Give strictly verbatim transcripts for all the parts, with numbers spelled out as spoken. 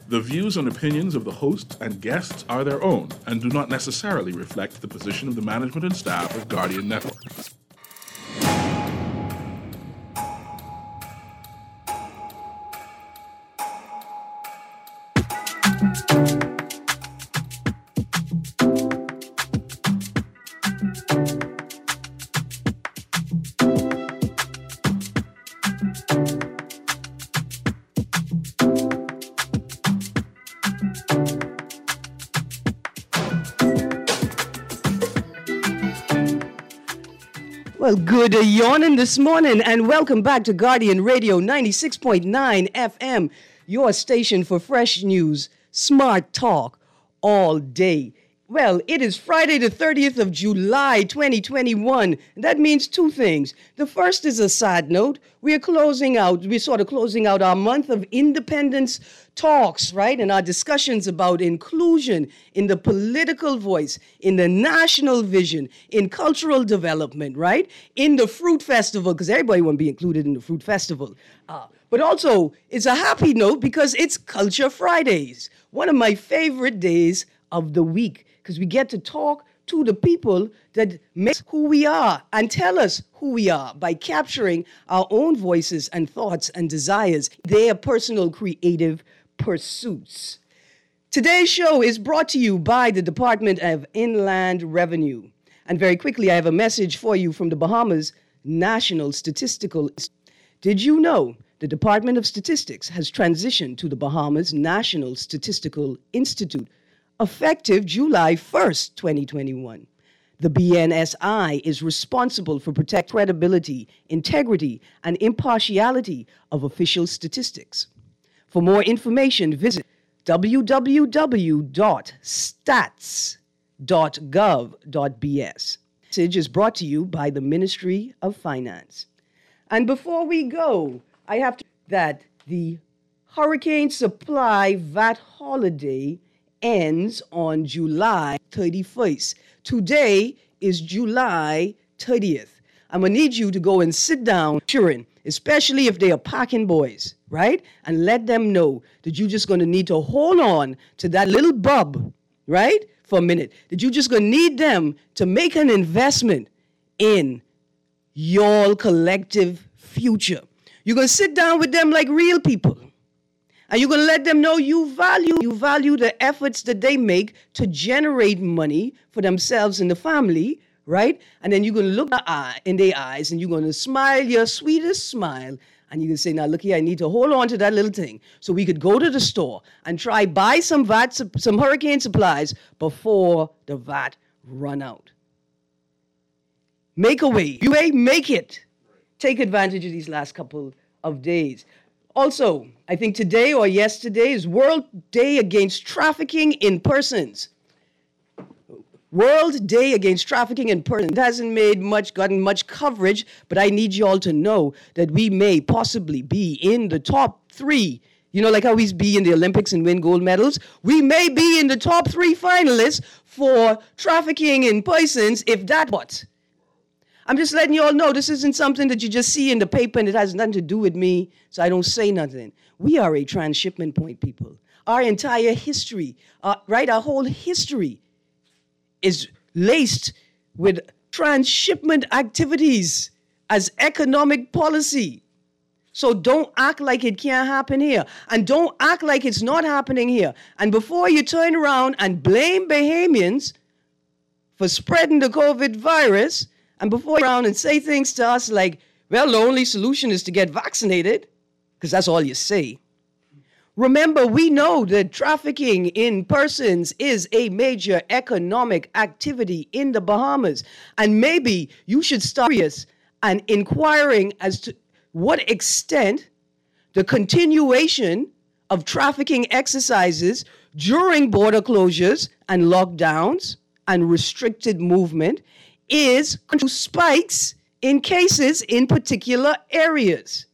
The views and opinions of the host and guests are their own and do not necessarily reflect the position of the management and staff of Guardian Network. Well, good yawning this morning, and welcome back to Guardian Radio ninety-six point nine F M, your station for fresh news, smart talk, all day. Well, it is Friday the thirtieth of July, twenty twenty-one. And that means two things. The first is a sad note. We're closing out, we're sort of closing out our month of independence talks, right? And our discussions about inclusion in the political voice, in the national vision, in cultural development, right? In the Fruit Festival, because everybody want to be included in the Fruit Festival. Uh, but also, it's a happy note because it's Culture Fridays, one of my favorite days of the week, because we get to talk to the people that make who we are and tell us who we are by capturing our own voices and thoughts and desires, their personal creative pursuits. Today's show is brought to you by the Department of Inland Revenue. And very quickly, I have a message for you from the Bahamas National Statistical Institute. Did you know the Department of Statistics has transitioned to the Bahamas National Statistical Institute effective July first, twenty twenty-one. The B N S I is responsible for protect credibility, integrity, and impartiality of official statistics. For more information, visit w w w dot stats dot gov dot b s. This message is brought to you by the Ministry of Finance. And before we go, I have to that the Hurricane Supply V A T holiday ends on July thirty-first. Today is July thirtieth. I'm going to need you to go and sit down, children, especially if they are packing boys, right? And let them know that you're just going to need to hold on to that little bub, right, for a minute. That you're just going to need them to make an investment in your collective future. You're going to sit down with them like real people. And you're going to let them know you value you value the efforts that they make to generate money for themselves and the family, right? And then you're going to look in their eyes and you're going to smile your sweetest smile. And you can say, now, look here, I need to hold on to that little thing. So we could go to the store and try buy some V A T, some hurricane supplies before the V A T run out. Make a way. You may make it. Take advantage of these last couple of days. Also, I think today or yesterday is World Day Against Trafficking in Persons. World Day Against Trafficking in Persons. It hasn't made much, gotten much coverage, but I need you all to know that we may possibly be in the top three. You know, like how we be in the Olympics and win gold medals? We may be in the top three finalists for trafficking in persons, if that what. I'm just letting you all know this isn't something that you just see in the paper and it has nothing to do with me, so I don't say nothing. We are a transshipment point people. Our entire history, uh, right, our whole history is laced with transshipment activities as economic policy. So don't act like it can't happen here. And don't act like it's not happening here. And before you turn around and blame Bahamians for spreading the COVID virus, and before you around and say things to us like, well, the only solution is to get vaccinated, because that's all you say. Remember, we know that trafficking in persons is a major economic activity in the Bahamas. And maybe you should start curious and inquiring as to what extent the continuation of trafficking exercises during border closures and lockdowns and restricted movement is to spikes in cases in particular areas.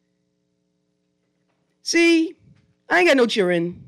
See, I ain't got no children,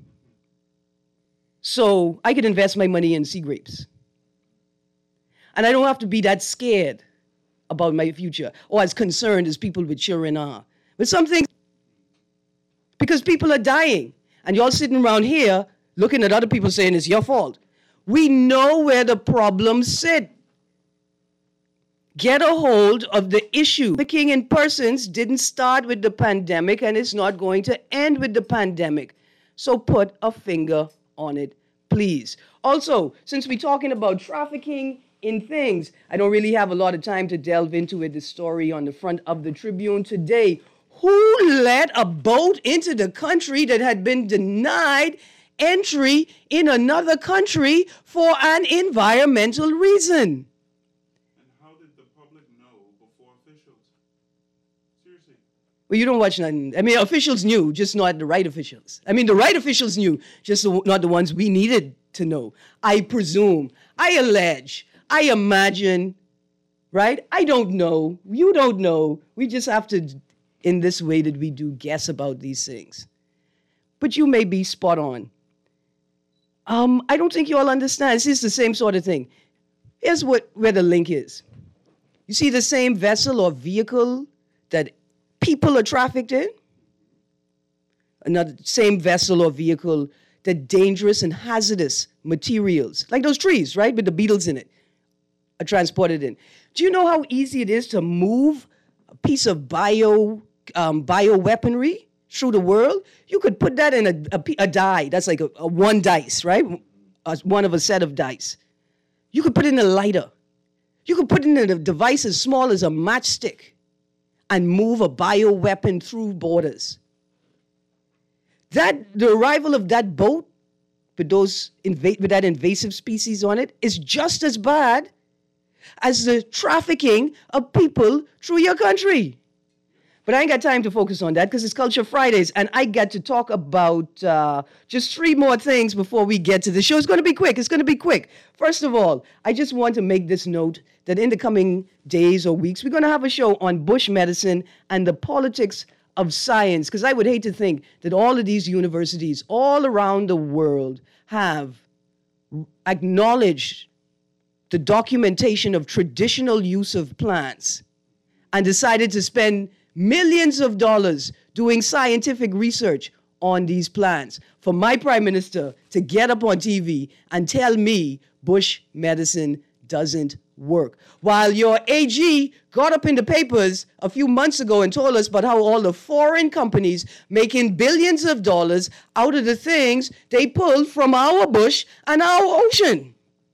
so I could invest my money in sea grapes. And I don't have to be that scared about my future or as concerned as people with children are. But some things, because people are dying. And y'all sitting around here looking at other people saying it's your fault. We know where the problems sit. Get a hold of the issue. Trafficking in persons didn't start with the pandemic and it's not going to end with the pandemic. So put a finger on it, please. Also, since we're talking about trafficking in things, I don't really have a lot of time to delve into it. The story on the front of the Tribune today. Who let a boat into the country that had been denied entry in another country for an environmental reason? Well, you don't watch nothing. I mean, officials knew, just not the right officials. I mean, the right officials knew, just not the ones we needed to know. I presume, I allege, I imagine, right? I don't know. You don't know. We just have to, in this way that we do, guess about these things. But you may be spot on. Um, I don't think you all understand. This is the same sort of thing. Here's what where the link is. You see the same vessel or vehicle that people are trafficked in? Another same vessel or vehicle that dangerous and hazardous materials, like those trees, right, with the beetles in it, are transported in. Do you know how easy it is to move a piece of bio um, bioweaponry through the world? You could put that in a, a, a die. That's like a, a one dice, right? A, one of a set of dice. You could put it in a lighter. You could put it in a device as small as a matchstick and move a bioweapon through borders. That the arrival of that boat with those inva- with that invasive species on it is just as bad as the trafficking of people through your country. But I ain't got time to focus on that because it's Culture Fridays, and I got to talk about uh, just three more things before we get to the show. It's going to be quick. It's going to be quick. First of all, I just want to make this note that in the coming days or weeks, we're going to have a show on bush medicine and the politics of science, because I would hate to think that all of these universities all around the world have acknowledged the documentation of traditional use of plants and decided to spend millions of dollars doing scientific research on these plants. For my prime minister to get up on T V and tell me bush medicine doesn't work, while your A G got up in the papers a few months ago and told us about how all the foreign companies making billions of dollars out of the things they pulled from our bush and our ocean.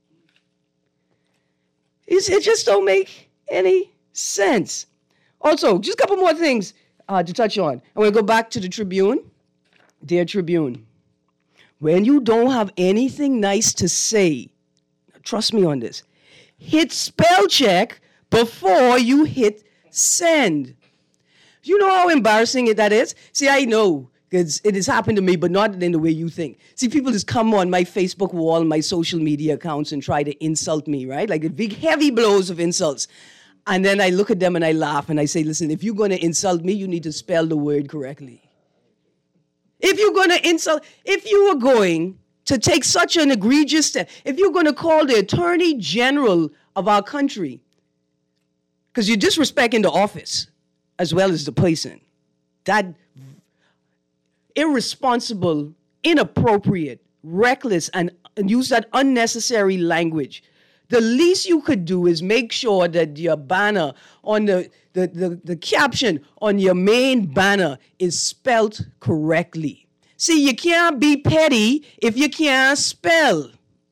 It's, it just don't make any sense. Also, just a couple more things uh, to touch on. I'm going to go back to the Tribune. Dear Tribune, when you don't have anything nice to say, trust me on this, hit spell check before you hit send. You know how embarrassing it that is? See, I know, because it has happened to me, but not in the way you think. See, people just come on my Facebook wall, my social media accounts, and try to insult me, right? Like the big, heavy blows of insults. And then I look at them and I laugh and I say, listen, if you're going to insult me, you need to spell the word correctly. If you're going to insult, if you are going to take such an egregious step, if you're going to call the Attorney General of our country, because you're disrespecting the office as well as the person, that irresponsible, inappropriate, reckless, and, and use that unnecessary language, the least you could do is make sure that your banner on the, the, the, the caption on your main banner is spelt correctly. See, you can't be petty if you can't spell.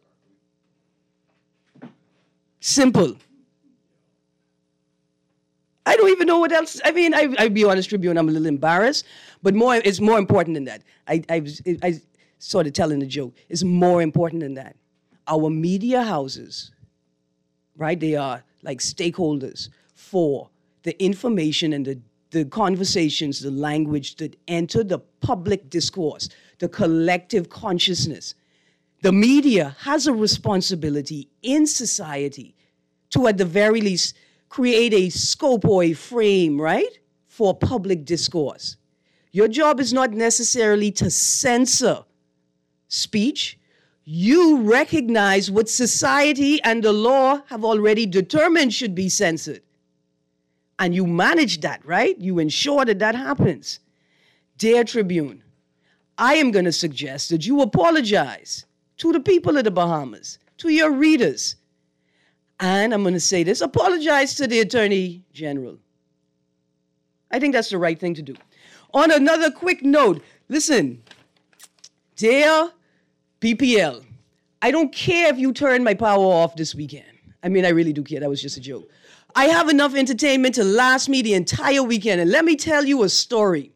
Simple. I don't even know what else. I mean, I, I'll be honest, Tribune, I'm a little embarrassed, but more, it's more important than that. I, I, I sort of telling a joke. It's more important than that. Our media houses, right, they are like stakeholders for the information and the the conversations, the language that enter the public discourse, the collective consciousness. The media has a responsibility in society to, at the very least, create a scope or a frame, right, for public discourse. Your job is not necessarily to censor speech. You recognize what society and the law have already determined should be censored. And you manage that, right? You ensure that that happens. Dear Tribune, I am going to suggest that you apologize to the people of the Bahamas, to your readers. And I'm going to say this, apologize to the Attorney General. I think that's the right thing to do. On another quick note, listen, dear B P L, I don't care if you turn my power off this weekend. I mean, I really do care. That was just a joke. I have enough entertainment to last me the entire weekend. And let me tell you a story.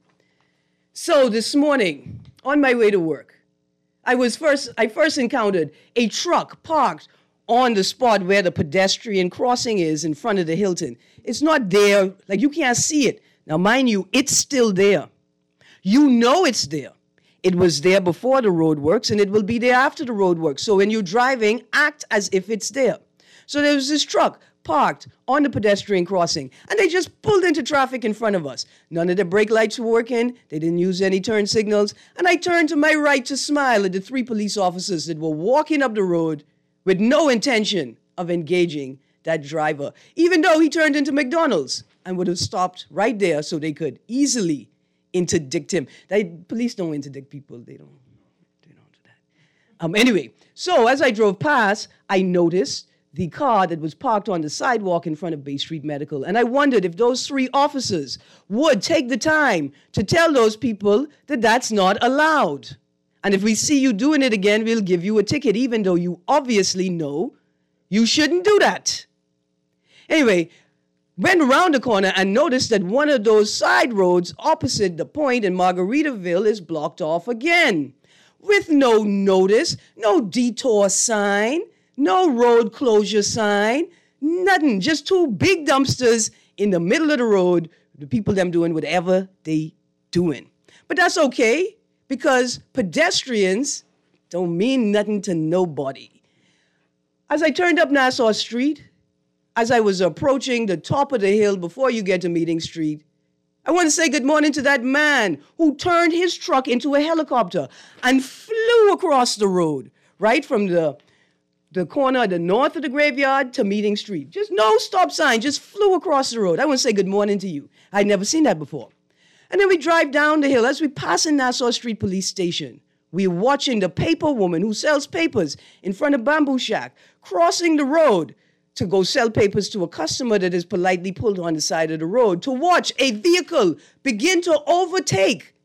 So this morning, on my way to work, I was first, I first encountered a truck parked on the spot where the pedestrian crossing is in front of the Hilton. It's not there, like you can't see it. Now, mind you, it's still there. You know it's there. It was there before the road works, and it will be there after the road works. So when you're driving, act as if it's there. So there was this truck parked on the pedestrian crossing, and they just pulled into traffic in front of us. None of the brake lights were working. They didn't use any turn signals. And I turned to my right to smile at the three police officers that were walking up the road with no intention of engaging that driver, even though he turned into McDonald's and would have stopped right there so they could easily interdict him. They, police don't interdict people. They don't, they don't do that. Um, anyway, so as I drove past, I noticed the car that was parked on the sidewalk in front of Bay Street Medical. And I wondered if those three officers would take the time to tell those people that that's not allowed. And if we see you doing it again, we'll give you a ticket, even though you obviously know you shouldn't do that. Anyway, went around the corner and noticed that one of those side roads opposite the point in Margaritaville is blocked off again, with no notice, no detour sign, no road closure sign, nothing. Just two big dumpsters in the middle of the road, the people them doing whatever they doing. But that's okay, because pedestrians don't mean nothing to nobody. As I turned up Nassau Street, as I was approaching the top of the hill before you get to Meeting Street, I want to say good morning to that man who turned his truck into a helicopter and flew across the road, right from the, the corner, the north of the graveyard to Meeting Street. Just no stop sign, just flew across the road. I want to say good morning to you. I'd never seen that before. And then we drive down the hill. As we pass in Nassau Street Police Station, we're watching the paper woman who sells papers in front of Bamboo Shack crossing the road to go sell papers to a customer that is politely pulled on the side of the road, to watch a vehicle begin to overtake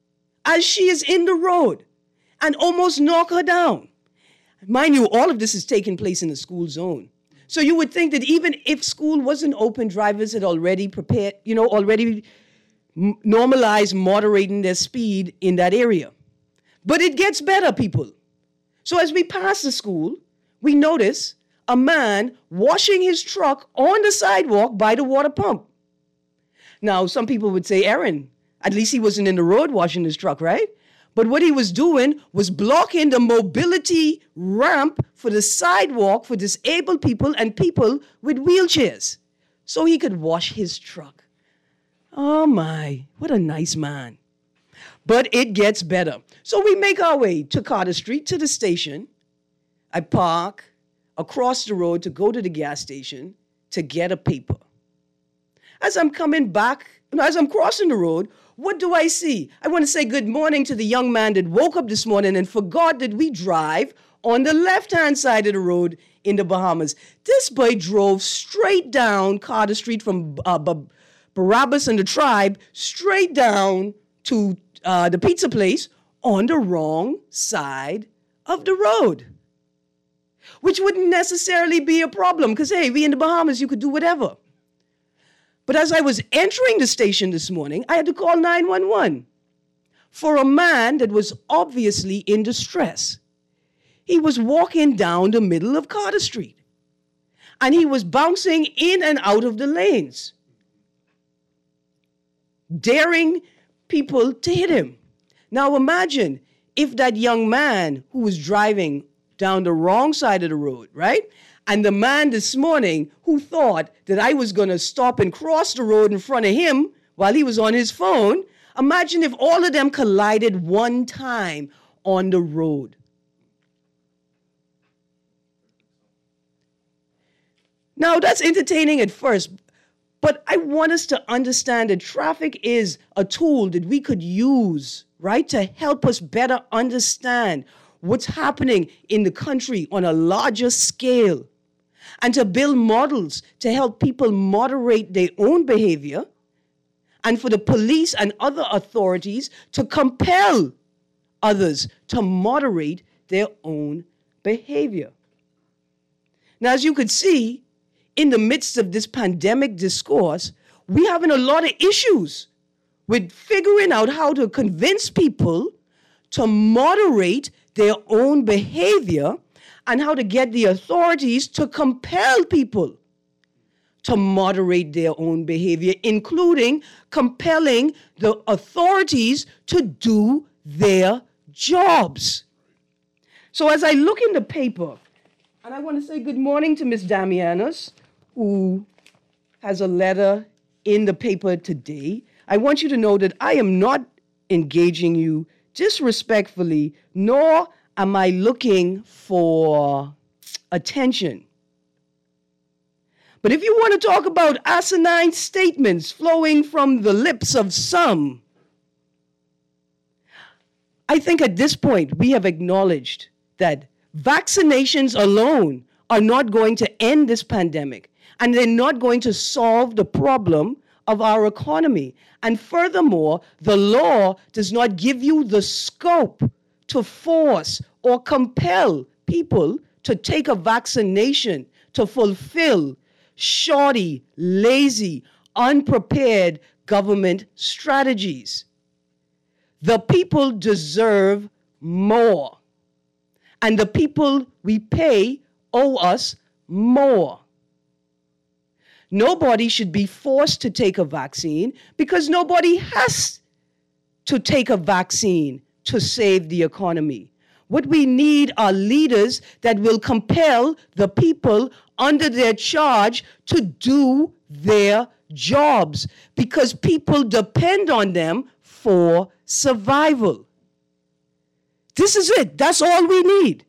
as she is in the road and almost knock her down. Mind you, all of this is taking place in the school zone. So you would think that even if school wasn't open, drivers had already prepared, you know, already m- normalized moderating their speed in that area. But it gets better, people. So as we pass the school, we notice a man washing his truck on the sidewalk by the water pump. Now, some people would say, Aaron, at least he wasn't in the road washing his truck, right? But what he was doing was blocking the mobility ramp for the sidewalk for disabled people and people with wheelchairs so he could wash his truck. Oh my, what a nice man. But it gets better. So we make our way to Carter Street, to the station. I park across the road to go to the gas station to get a paper. As I'm coming back, as I'm crossing the road, what do I see? I want to say good morning to the young man that woke up this morning and forgot that we drive on the left-hand side of the road in the Bahamas. This boy drove straight down Carter Street from uh, B- Barabbas and the Tribe, straight down to uh, the pizza place on the wrong side of the road, which wouldn't necessarily be a problem because, hey, we in the Bahamas, you could do whatever. But as I was entering the station this morning, I had to call nine one one for a man that was obviously in distress. He was walking down the middle of Carter Street, and he was bouncing in and out of the lanes, daring people to hit him. Now imagine if that young man who was driving down the wrong side of the road, right? And the man this morning who thought that I was going to stop and cross the road in front of him while he was on his phone, imagine if all of them collided one time on the road. Now, that's entertaining at first, but I want us to understand that traffic is a tool that we could use right? To help us better understand what's happening in the country on a larger scale, and to build models to help people moderate their own behavior, and for the police and other authorities to compel others to moderate their own behavior. Now, as you could see, in the midst of this pandemic discourse, we're having a lot of issues with figuring out how to convince people to moderate their own behavior and how to get the authorities to compel people to moderate their own behavior, including compelling the authorities to do their jobs. So as I look in the paper, and I want to say good morning to Miz Damianos, who has a letter in the paper today. I want you to know that I am not engaging you disrespectfully, nor am I looking for attention. But if you want to talk about asinine statements flowing from the lips of some, I think at this point we have acknowledged that vaccinations alone are not going to end this pandemic, and they're not going to solve the problem of our economy. And furthermore, the law does not give you the scope to force or compel people to take a vaccination to fulfill shoddy, lazy, unprepared government strategies. The people deserve more, and the people we pay owe us more. Nobody should be forced to take a vaccine because nobody has to take a vaccine to save the economy. What we need are leaders that will compel the people under their charge to do their jobs because people depend on them for survival. This is it. That's all we need.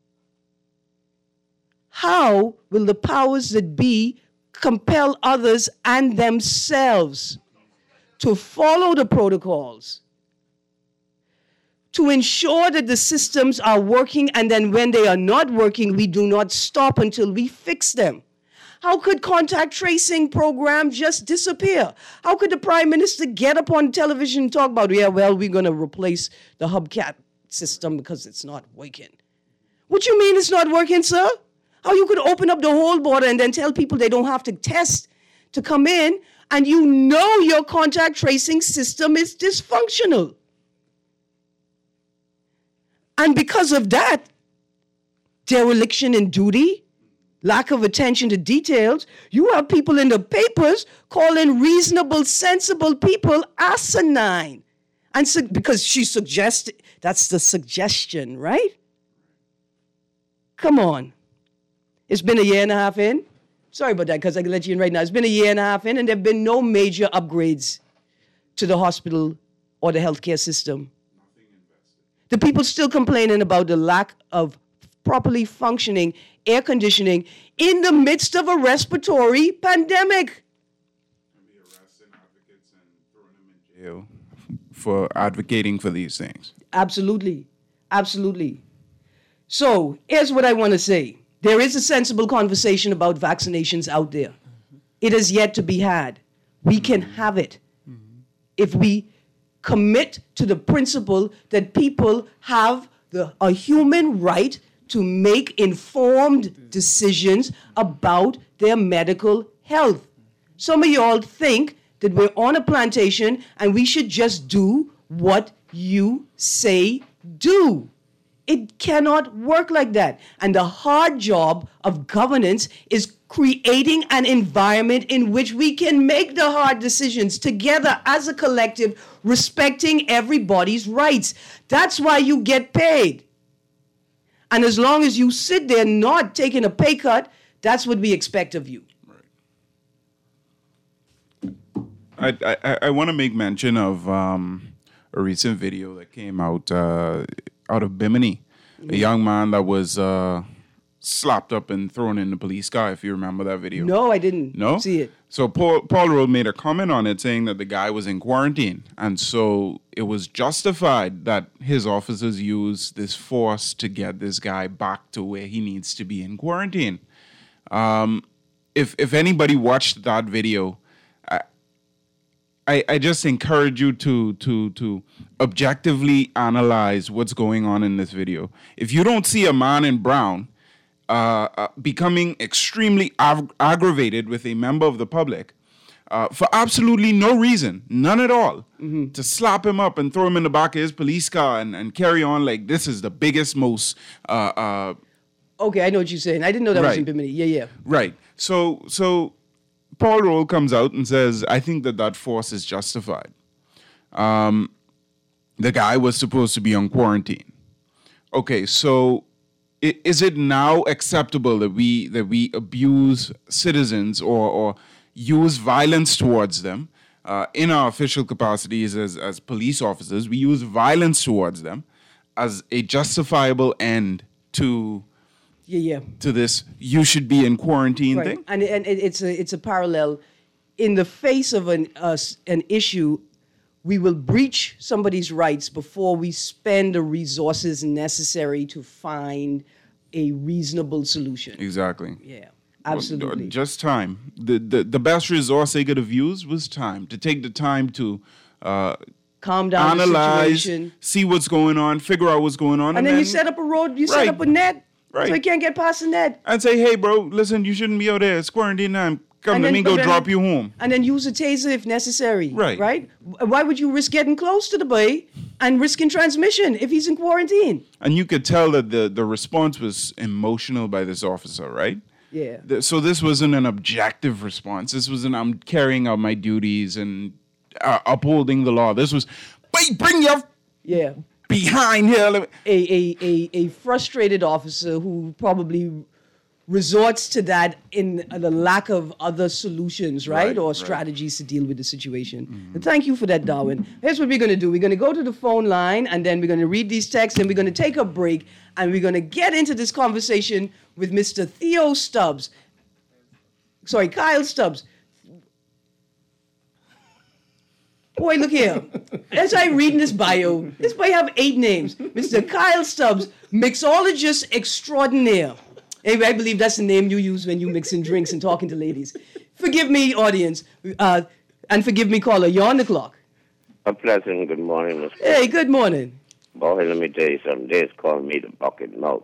How will the powers that be compel others and themselves to follow the protocols, to ensure that the systems are working, and then when they are not working, we do not stop until we fix them? How could contact tracing programs just disappear? How could the Prime Minister get up on television and talk about, yeah, well, we're going to replace the hubcap system because it's not working? What you mean it's not working, sir? How you could open up the whole border and then tell people they don't have to test to come in, and you know your contact tracing system is dysfunctional. And because of that, dereliction in duty, lack of attention to details, you have people in the papers calling reasonable, sensible people asinine. And so, because she suggested, that's the suggestion, right? Come on. It's been a year and a half in. Sorry about that, because I can let you in right now. It's been a year and a half in, and there have been no major upgrades to the hospital or the healthcare system. The people still complaining about the lack of properly functioning air conditioning in the midst of a respiratory pandemic. And be arresting advocates and throwing them in jail for advocating for these things. Absolutely. Absolutely. So here's what I want to say. There is a sensible conversation about vaccinations out there. Mm-hmm. It is yet to be had. We can have it mm-hmm. if we commit to the principle that people have the, a human right to make informed decisions about their medical health. Some of y'all think that we're on a plantation and we should just do what you say do. It cannot work like that. And the hard job of governance is creating an environment in which we can make the hard decisions together as a collective, respecting everybody's rights. That's why you get paid. And as long as you sit there not taking a pay cut, that's what we expect of you. Right. I I, I want to make mention of um, a recent video that came out uh, out of Bimini. Mm-hmm. A young man that was uh, slapped up and thrown in the police car, if you remember that video. No, I didn't No? see it. So Paul, Paul Roll made a comment on it saying that the guy was in quarantine. And so it was justified that his officers used this force to get this guy back to where he needs to be in quarantine. Um, if if anybody watched that video, I, I, I just encourage you to, to, to objectively analyze what's going on in this video. If you don't see a man in brown uh, uh, becoming extremely ag- aggravated with a member of the public uh, for absolutely no reason, none at all, mm-hmm. to slap him up and throw him in the back of his police car and, and carry on like this is the biggest, most... Uh, uh, okay, I know what you're saying. I didn't know that right. was in Bimini. Yeah, yeah. Right. So, so Paul Roll comes out and says, I think that that force is justified. Um, the guy was supposed to be on quarantine. Okay, so i- is it now acceptable that we that we abuse citizens or, or use violence towards them uh, in our official capacities as, as police officers? We use violence towards them as a justifiable end to... Yeah, yeah. to this, you should be in quarantine Right. thing? And and it- it's a it's a parallel. In the face of an uh, an issue, we will breach somebody's rights before we spend the resources necessary to find a reasonable solution. Exactly. Yeah, Well, absolutely. just time. The, the the best resource they could have used was time. To take the time to uh, Calm down the analyze, situation. see what's going on, figure out what's going on. And, And, then, you set up a road, you set Right. up a net. Right. So you can't get past the net. And say, hey, bro, listen, you shouldn't be out there. It's quarantine time. Come, And let then- me go but then- drop you home. And then use a taser if necessary. Right. Right? Why would you risk getting close to the boy and risking transmission if he's in quarantine? And you could tell that the, the response was emotional by this officer, right? Yeah. The- So this wasn't an objective response. This was an I'm carrying out my duties and uh, upholding the law. This was, wait, bring your Yeah. behind here. Let me-" A, a, a, a frustrated officer who probably resorts to that in the lack of other solutions, right? Right, or right. strategies to deal with the situation. And thank you for that, Darwin. Here's what we're going to do. We're going to go to the phone line, and then we're going to read these texts, and we're going to take a break, and we're going to get into this conversation with Mister Theo Stubbs. Sorry, Kyle Stubbs. Boy, look here. As I read in this bio, this boy have eight names. Mister Kyle Stubbs, mixologist extraordinaire. Anyway, I believe that's the name you use when you mixing drinks and talking to ladies. Forgive me, audience, uh, and forgive me, caller. You're on the clock. A pleasant good morning, Mister Hey, good morning. Boy, let me tell you something. They call me the bucket mouth,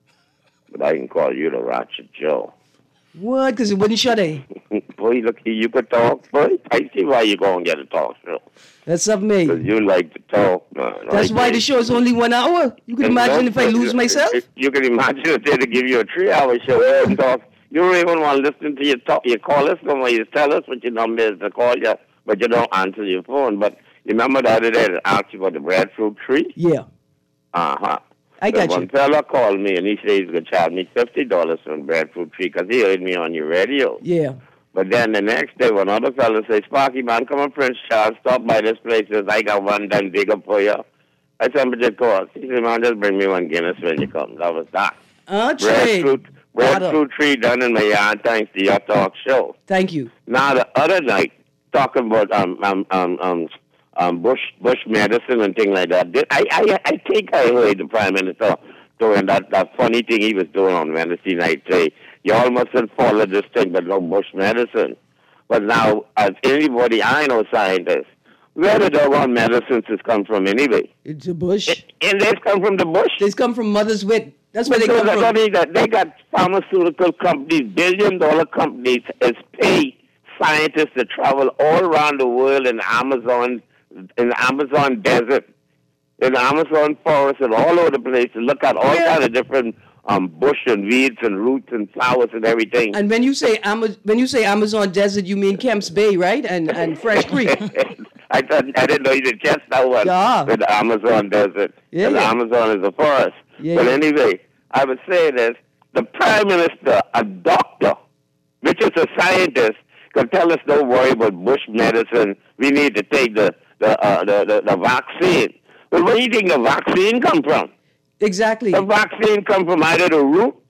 but I can call you the Ratchet Joe. What? Because it wouldn't shut A. Boy, look, you could talk, boy. I see why you go and get a talk show. That's up me. Because you like to talk, man. That's I why think- the show is only one hour. You can And imagine don't- if I lose myself? You can imagine if they to give you a three-hour show. You wouldn't talk. You don't even want to listen to your talk. You call us, come on, you tell us what your number is to call you, but you don't answer your phone. But you remember the other day that I asked you about the breadfruit tree? Yeah, Uh-huh. I got One you. fella called me, and he said he's going to charge me fifty dollars for a breadfruit tree because he heard me on your radio. Yeah. But then the next day, one other fella said, Sparky, man, come on, Prince Charles, stop by this place. Says, I got one done bigger for you. I said, but it cost. He said, man, just bring me one Guinness when you come. That was that. Uh, trade. Breadfruit, breadfruit tree done in my yard thanks to your talk show. Thank you. Now, the other night, talking about um, um, um, um, um, bush bush medicine and things like that, did- I, I, I think I heard the Prime Minister doing that, that funny thing he was doing on Wednesday night, say, y'all mustn't follow this thing, but no bush medicine. But now, as anybody I know, scientists, where the doggone medicines has come from anyway? It's a bush. And they come from the bush. They come from mother's wit. That's where they So come that- from. that means that they got pharmaceutical companies, billion dollar companies, is pay scientists to travel all around the world in Amazon, in the Amazon desert, in the Amazon forest, and all over the place to look at all Yeah. kind of different um, bush and weeds and roots and flowers and everything. And when you say Ama- when you say Amazon desert, you mean Kemps Bay, right? And and Fresh Creek. I thought I didn't know you did catch that one Yeah. with the Amazon desert. Yeah, and the yeah. Amazon is a forest. Yeah, but yeah. anyway, I would say this: the Prime Minister, a doctor, which is a scientist, can tell us don't worry about bush medicine. We need to take the the uh, the, the, the vaccine. But where do you think the vaccine come from? Exactly. The vaccine come from either the root,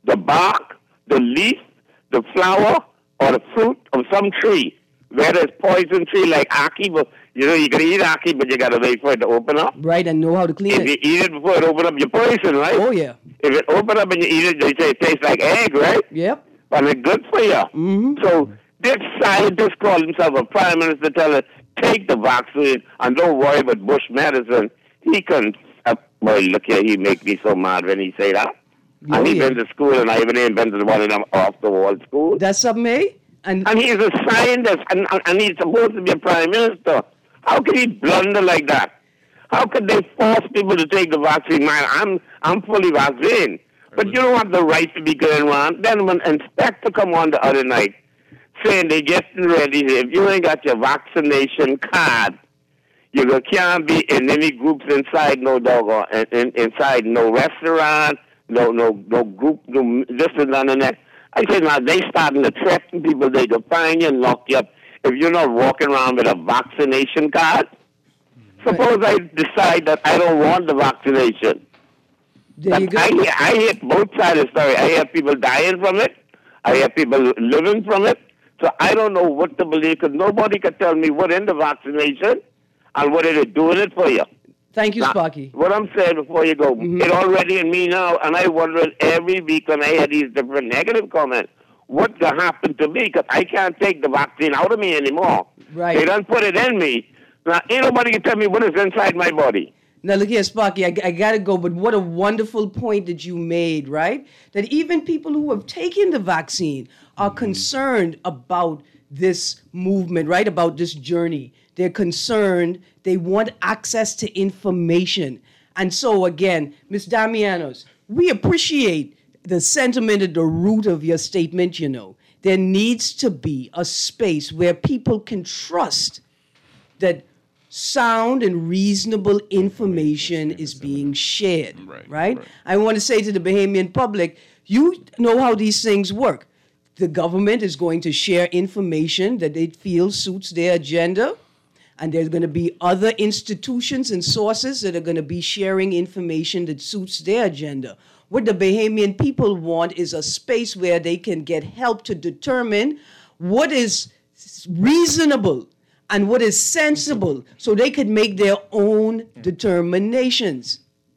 the bark, the leaf, the flower, or the fruit of some tree. Whether it's poison tree like ackee, but you know, you can eat ackee, but you got to wait for it to open up. Right, and know how to clean if it. If you eat it before it open up, you're poison, right? Oh, yeah. If it open up and you eat it, they say it tastes like egg, right? Yep. But it's good for you. Mm-hmm. So this scientist called himself a prime minister telling us, take the vaccine and don't worry about Bush medicine. He can, uh, well, look here, he make me so mad when he say that. Oh, and he yeah. been to school, and I even ain't been to the one of them off-the-wall schools. That's something, eh? And, and he's a scientist, and, and he's supposed to be a prime minister. How can he blunder like that? How could they force people to take the vaccine? Man, I'm I'm fully vaccinated. But you don't have the right to be going around. Then when inspector come on the other night saying they getting ready, if you ain't got your vaccination card, you can't be in any groups inside no dog or in, in, inside no restaurant, no no no group, no this and that and that. I said, now they starting to threaten people. They can find you and lock you up if you're not walking around with a vaccination card. Suppose I decide that I don't want the vaccination. There you go. I, I hear both sides of the story. I hear people dying from it. I hear people living from it. So I don't know what to believe because nobody can tell me what in the vaccination and what it is doing it for you. Thank you, now, Sparky. What I'm saying before you go, mm-hmm. it already in me now, and I wonder every week when I hear these different negative comments, what can happen to me because I can't take the vaccine out of me anymore. Right. They don't put it in me. Now, ain't nobody can tell me what is inside my body. Now, look here, Sparky, I, I got to go, but what a wonderful point that you made, right? That even people who have taken the vaccine are concerned about this movement, right? About this journey. They're concerned. They want access to information. And so, again, Miz Damianos, we appreciate the sentiment at the root of your statement, you know. There needs to be a space where people can trust that sound and reasonable information is being shared, right, right? right? I want to say to the Bahamian public, you know how these things work. The government is going to share information that they feel suits their agenda, and there's going to be other institutions and sources that are going to be sharing information that suits their agenda. What the Bahamian people want is a space where they can get help to determine what is reasonable and what is sensible so they could make their own determinations.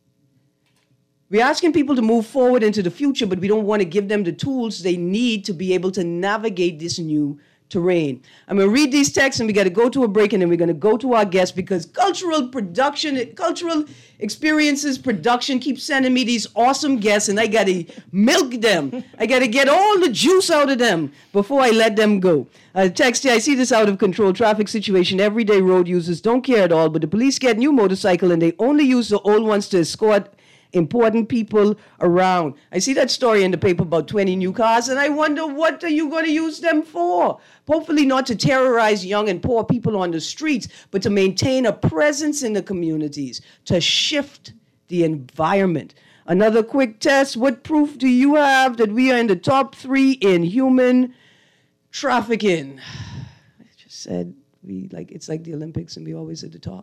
We're asking people to move forward into the future, but we don't want to give them the tools they need to be able to navigate this new terrain. I'm going to read these texts, and we got to go to a break, and then we're going to go to our guests because cultural production, cultural experiences production keeps sending me these awesome guests, and I got to milk them. I got to get all the juice out of them before I let them go. Uh, text here, I see this out of control traffic situation. Everyday road users don't care at all, but the police get new motorcycle, and they only use the old ones to escort important people around. I see that story in the paper about twenty new cars, and I wonder what are you going to use them for? Hopefully not to terrorize young and poor people on the streets, but to maintain a presence in the communities, to shift the environment. Another quick test. What proof do you have that we are in the top three in human trafficking? I just said we like it's like the Olympics and we always at the top.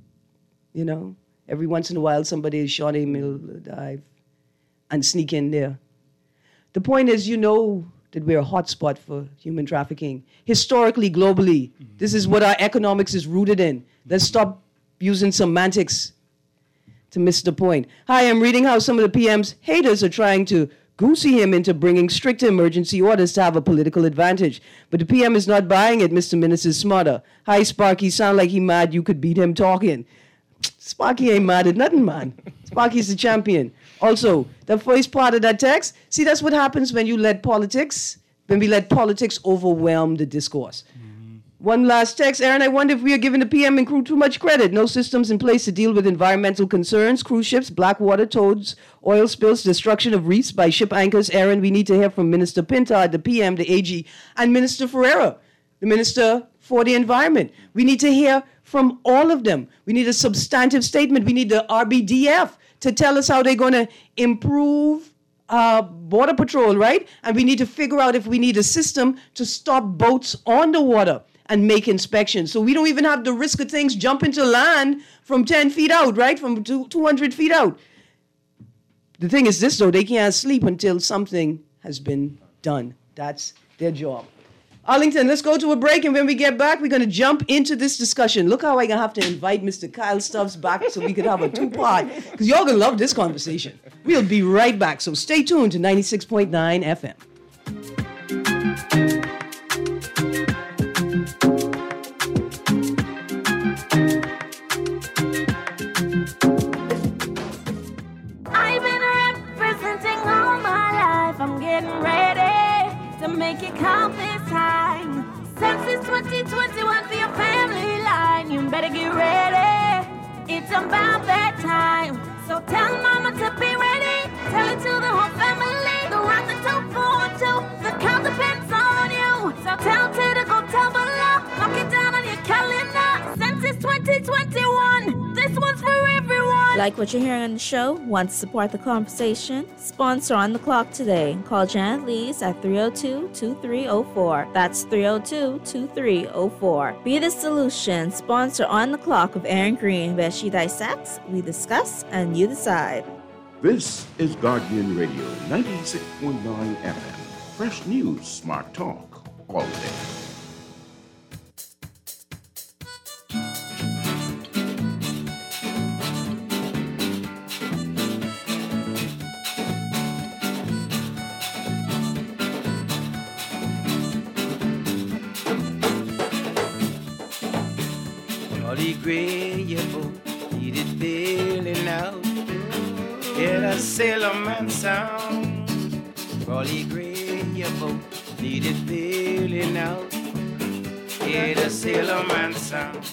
You know? Every once in a while, somebody is shot a middle dive and sneak in there. The point is, you know that we're a hotspot for human trafficking. Historically, globally, mm-hmm. this is what our economics is rooted in. Let's stop using semantics to miss the point. Hi, I'm reading how some of the P M's haters are trying to goosey him into bringing stricter emergency orders to have a political advantage. But the P M is not buying it. Mister Minister is smarter. Hi, Sparky, sound like he mad you could beat him talking. Sparky ain't mad at nothing, man. Sparky's the champion. Also, the first part of that text, see, that's what happens when you let politics, when we let politics overwhelm the discourse. Mm-hmm. One last text, Aaron, I wonder if we are giving the P M and crew too much credit. No systems in place to deal with environmental concerns, cruise ships, black water, toads, oil spills, destruction of reefs by ship anchors. Aaron, we need to hear from Minister Pintard, the P M, the A G, and Minister Ferreira, the Minister for the Environment. We need to hear from all of them. We need a substantive statement. We need the R B D F to tell us how they're going to improve uh, Border Patrol, right? And we need to figure out if we need a system to stop boats on the water and make inspections. So we don't even have the risk of things jumping to land from ten feet out, right? From two hundred feet out. the thing is this, though, they can't sleep until something has been done. That's their job. Arlington, let's go to a break, and when we get back, we're going to jump into this discussion. Look how I'm going to have to invite Mister Kyle Stubbs back so we could have a two-part, because y'all going to love this conversation. We'll be right back, so stay tuned to ninety-six point nine F M. I've been representing all my life. I'm getting ready to make it count this time. Since it's twenty twenty-one for your family line, you better get ready. It's about that time. So tell mama to be ready. Tell it to the whole family. The right to two four two. The count depends on you. So tell Ted to go tell below. Lock it down on your calendar. Since it's twenty twenty-one, this one's for everyone. Like what you're hearing on the show? Want to support the conversation? Sponsor On the Clock today. Call Janet Lees at three oh two, two three oh four. That's three oh two, two three oh four. Be the solution. Sponsor On the Clock with Aaron Green, where she dissects, we discuss, and you decide. This is Guardian Radio ninety-six point nine F M. Fresh news, smart talk, all day. Agreeable, need it feeling out. Get a sailorman sound. Rolly agreeable, need it feeling out. Get a sailorman sound.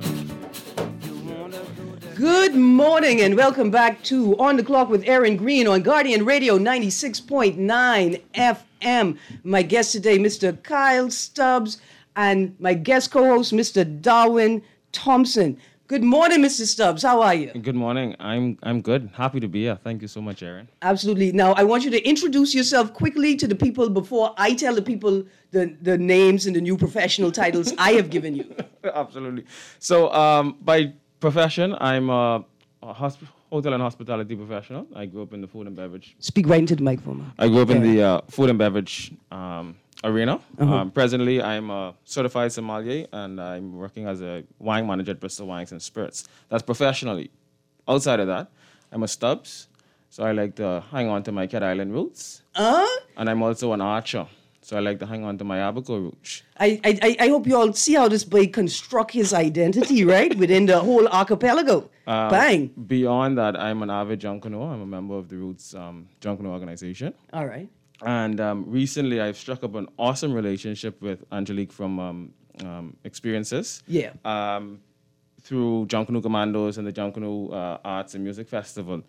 Good morning and welcome back to On the Clock with Aaron Green on Guardian Radio ninety-six point nine F M. My guest today, Mister Kyle Stubbs, and my guest co-host, Mister Darwin Thompson. Good morning, Mister Stubbs. How are you? Good morning. I'm I'm good. Happy to be here. Thank you so much, Aaron. Absolutely. Now, I want you to introduce yourself quickly to the people before I tell the people the, the names and the new professional titles I have given you. Absolutely. So, um, by profession, I'm a, a hosp- hotel and hospitality professional. I grew up in the food and beverage. Speak right into the microphone. I grew up yeah. in the uh, food and beverage um, arena. Uh-huh. Um, presently, I'm a certified sommelier, and I'm working as a wine manager at Bristol Wines and Spirits. That's professionally. Outside of that, I'm a Stubbs, so I like to hang on to my Cat Island roots. Uh? And I'm also an archer, so I like to hang on to my Abaco roots. I, I I hope you all see how this boy construct his identity, right, within the whole archipelago. Um, Bang. Beyond that, I'm an avid Junkanoo. I'm a member of the Roots um, Junkanoo organization. All right. And um, recently, I've struck up an awesome relationship with Angelique from um, um, Experiences. Yeah. Um, through Junkanoo Commandos and the Junkanoo uh, Arts and Music Festival.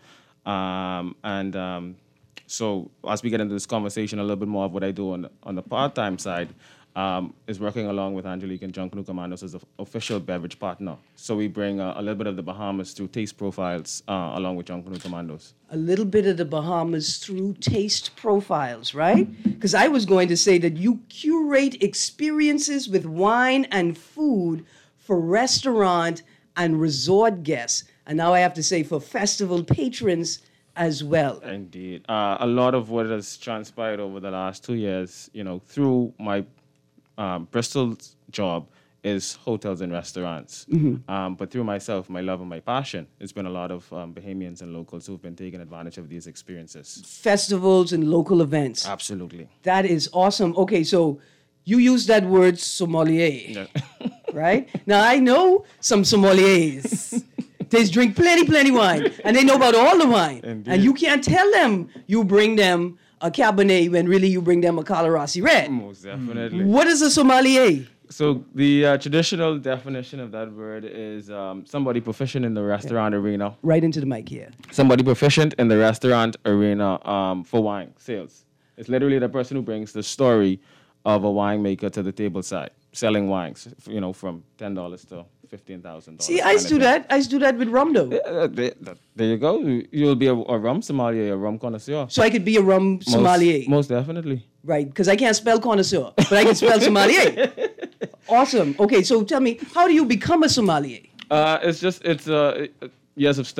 Um, and um, so as we get into this conversation, a little bit more of what I do on the, on the part-time side um, is working along with Angelique and Junkanoo Commandos as an official beverage partner. So we bring uh, a little bit of the Bahamas through taste profiles uh, along with Junkanoo Commandos. A little bit of the Bahamas through taste profiles, right? Because I was going to say that you curate experiences with wine and food for restaurant and resort guests. And now I have to say for festival patrons as well. Indeed. Uh, a lot of what has transpired over the last two years, you know, through my um, Bristol job is hotels and restaurants. Mm-hmm. Um, but through myself, my love and my passion, it's been a lot of um, Bahamians and locals who've been taking advantage of these experiences. Festivals and local events. Absolutely. That is awesome. Okay, so you use that word sommelier, Yeah. right? Now, I know some sommeliers. They drink plenty, plenty wine, and they know about all the wine. Indeed. And you can't tell them you bring them a Cabernet when really you bring them a Colorasi Red. Most definitely. What is a sommelier? So the uh, traditional definition of that word is um, somebody proficient in the restaurant arena. Right into the mic here. Somebody proficient in the restaurant arena um, for wine sales. It's literally the person who brings the story of a winemaker to the table side, selling wines, you know, from ten dollars to fifteen thousand dollars. See, I used to do that. I used to do that with rum, though. Yeah, there, there you go. You'll be a, a rum sommelier, a rum connoisseur. So I could be a rum sommelier. Most, most definitely. Right, because I can't spell connoisseur, but I can spell sommelier. Awesome. Okay, so tell me, how do you become a sommelier? Uh, it's just, it's uh, years of study.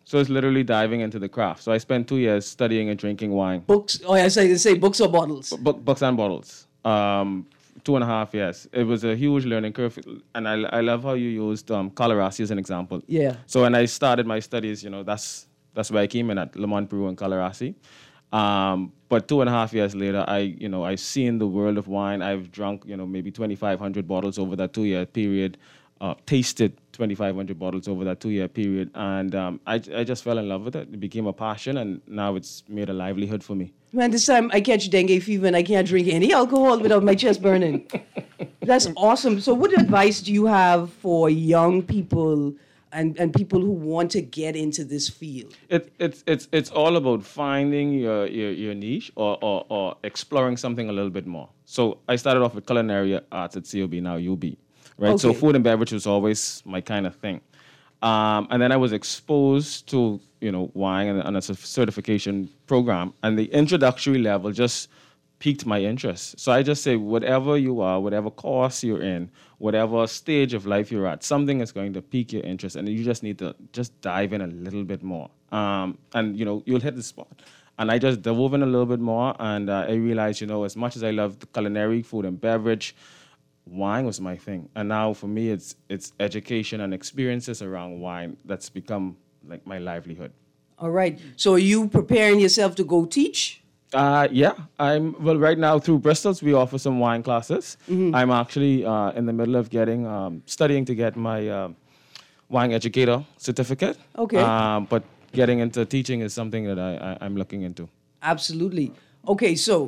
So it's literally diving into the craft. So I spent two years studying and drinking wine. Books. Oh, I say say books or bottles. Book, books and bottles. Um, two and a half years. It was a huge learning curve, and I, I love how you used um, Colarassi as an example. Yeah. So when I started my studies, you know, that's that's where I came in at Lamont Brew and Colarassi. Um, but two and a half years later, I, you know, I've seen the world of wine. I've drunk, you know, maybe twenty-five hundred bottles over that two-year period. Uh, tasted twenty-five hundred bottles over that two-year period, and um, I, I just fell in love with it. It became a passion, and now it's made a livelihood for me. Man, this time I catch dengue fever and I can't drink any alcohol without my chest burning. That's awesome. So what advice do you have for young people and, and people who want to get into this field? It, it's it's it's all about finding your your, your niche or, or or exploring something a little bit more. So I started off with culinary arts at C O B, now U B. Right, so Okay. food and beverage was always my kind of thing, um, and then I was exposed to you know wine and, and a cer- certification program, and the introductory level just piqued my interest. So I just say, whatever you are, whatever course you're in, whatever stage of life you're at, something is going to pique your interest, and you just need to just dive in a little bit more, um, and you know you'll hit the spot. And I just dove in a little bit more, and uh, I realized, you know, as much as I love the culinary, food and beverage, wine was my thing. And now for me, it's it's education and experiences around wine that's become like my livelihood. All right. So are you preparing yourself to go teach? Uh, yeah, I'm, well, right now through Bristol's, we offer some wine classes. Mm-hmm. I'm actually uh, in the middle of getting, um, studying to get my um wine educator certificate. Okay. Um, but getting into teaching is something that I, I, I'm looking into. Absolutely. Okay, so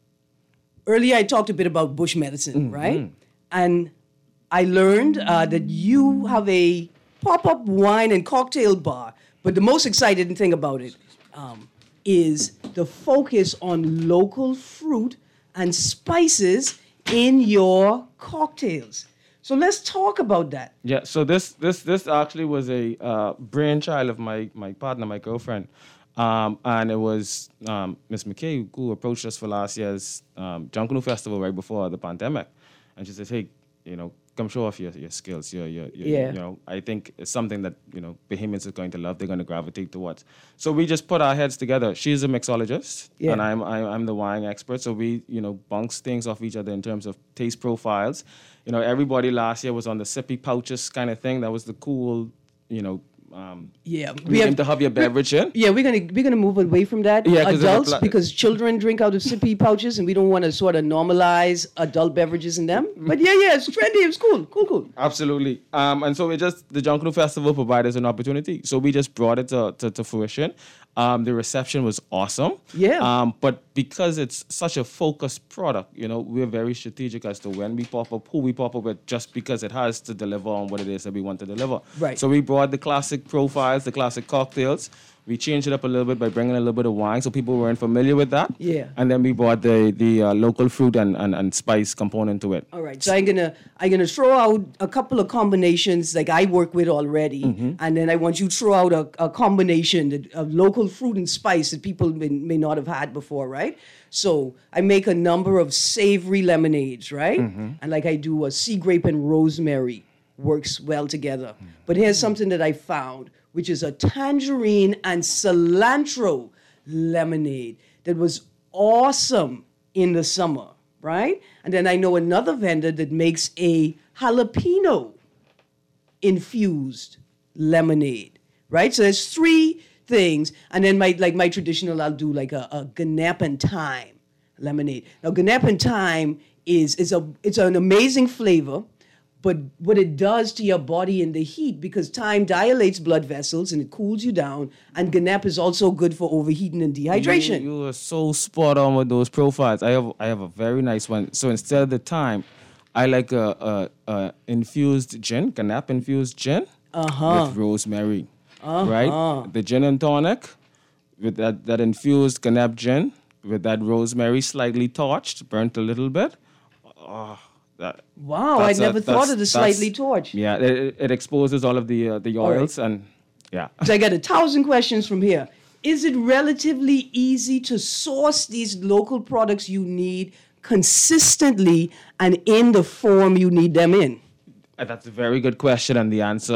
earlier I talked a bit about bush medicine, right? And I learned uh, that you have a pop-up wine and cocktail bar. But the most exciting thing about it um, is the focus on local fruit and spices in your cocktails. So let's talk about that. Yeah, so this this this actually was a uh, brainchild of my my partner, my girlfriend, um, and it was um, Miss McKay who approached us for last year's um, Junkanoo Festival right before the pandemic, and she said, "Hey, you know, come show off your, your skills. Your, your, your, Yeah. You know, I think it's something that, you know, Bahamians are going to love. They're going to gravitate towards." So we just put our heads together. She's a mixologist, Yeah. and I'm, I'm I'm the wine expert. So we, you know, bounce things off each other in terms of taste profiles. You know, everybody last year was on the sippy pouches kind of thing. That was the cool, you know, um, Yeah, we have to have your beverage in. Yeah, we're gonna we're gonna move away from that. Yeah, 'cause of the adults, pla- because children drink out of sippy pouches, and we don't want to sort of normalize adult beverages in them. But yeah, yeah, it's trendy. It's cool, cool, cool. Absolutely. Um, and so it just, the Junkanoo Festival provided us an opportunity. So we just brought it to, to, to fruition. Um, the reception was awesome. Yeah. Um, but because it's such a focused product, you know, we're very strategic as to when we pop up, who we pop up with, just because it has to deliver on what it is that we want to deliver. Right. So we brought the classic profiles, the classic cocktails. We changed it up a little bit by bringing a little bit of wine, so people weren't familiar with that. Yeah. And then we brought the the uh, local fruit and, and, and spice component to it. All right, so I'm gonna I'm gonna throw out a couple of combinations like I work with already, and then I want you to throw out a, a combination that, of local fruit and spice that people may, may not have had before, right? So I make a number of savory lemonades, right? And like I do a sea grape and rosemary works well together. But here's something that I found, which is a tangerine and cilantro lemonade that was awesome in the summer, right? And then I know another vendor that makes a jalapeno infused lemonade, right? So there's three things. And then my like my traditional, I'll do like a, a ganap and thyme lemonade. Now ganap and thyme is is a it's an amazing flavor. But what it does to your body in the heat, because thyme dilates blood vessels and it cools you down, and ganap is also good for overheating and dehydration. You, you are so spot on with those profiles. I have I have a very nice one. So instead of the thyme, I like a, a, a infused gin, ganap infused gin Uh-huh. with rosemary, right? The gin and tonic with that, that infused ganap gin with that rosemary slightly torched, burnt a little bit. Oh, that. Wow, I that's a- never thought that's- of the that's- slightly torch. Yeah, it, it exposes all of the uh, the All right. oils and yeah. So I got a thousand questions from here. Is it relatively easy to source these local products you need consistently and in the form you need them in? Uh, That's a very good question, and the answer